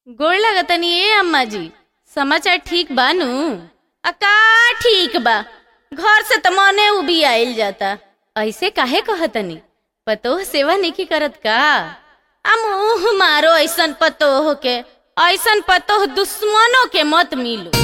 गोड़ लगतनी ए अम्मा जी। समाचार ठीक बा नु? का ठीक बा, घर से त मने उबी आइल जाता। ऐसे काहे कहतनी? पतोह सेवा नहीं करत का? मुँह मारो ऐसन पतोह के, ऐसन पतोह दुश्मनों के मत मिलो।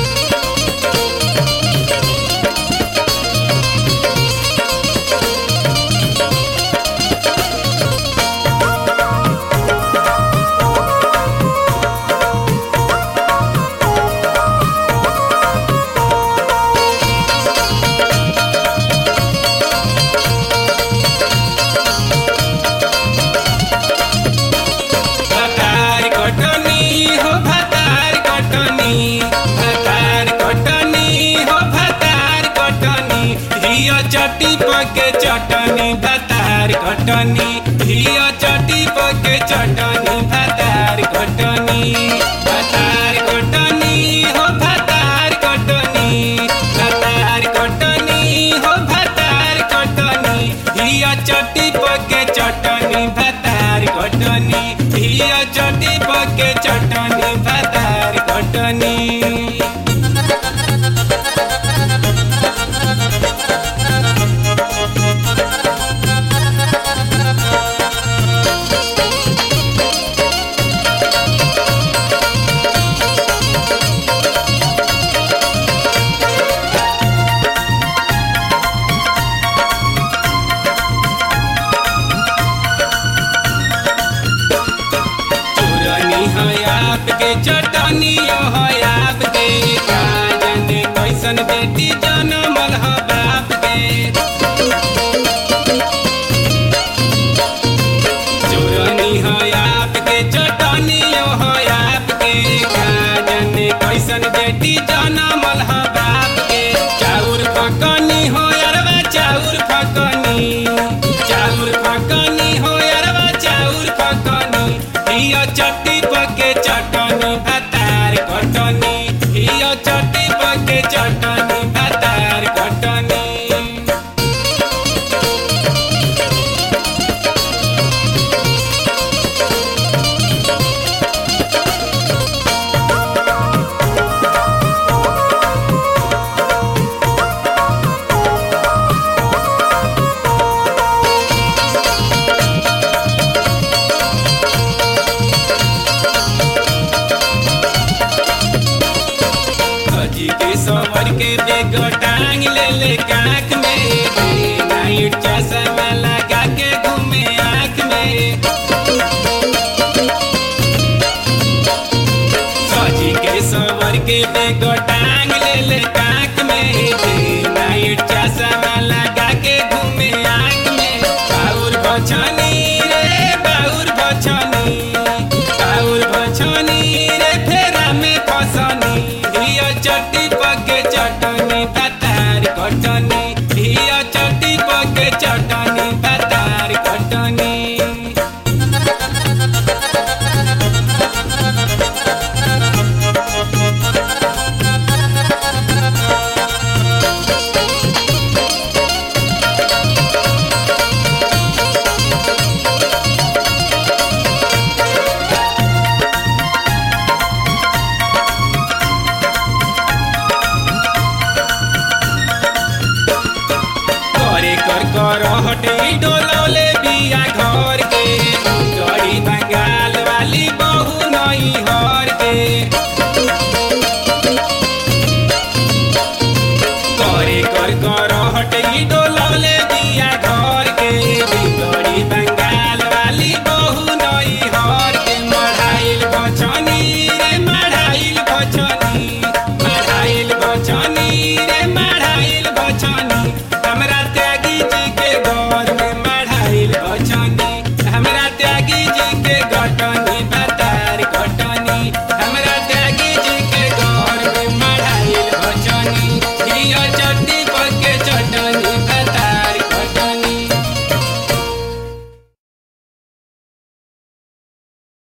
चटी पके चटनी भतार कटनी, हिया चटी पके चटनी भतार कटनी, भतार कटनी हो भतार कटनी, भतार कटनी हो भतार कटनी, हिया चटी पके चटनी भतार कटनी, हिया चटी पके चटनी भतार कटनी। चटनी आपके का जाने कैसन बेटी जनमल ह बाप के, चोरनी है आपके चटनी आपके का जाने कैसन बेटी जनमल ह बाप के। चाउर फकनी हो अरवा चाउर फकनी, चाउर फकनी हो अरवा चाउर फकनी, हिया चट्टी पके चटनी भतार कटनी, हिया चट्टी पके चटनी भतार कटनी। सवर के बेग टांग ले काख में, नाइट चश्मा लगा के घूमे आँख में, सजी के सवर के बेग टांग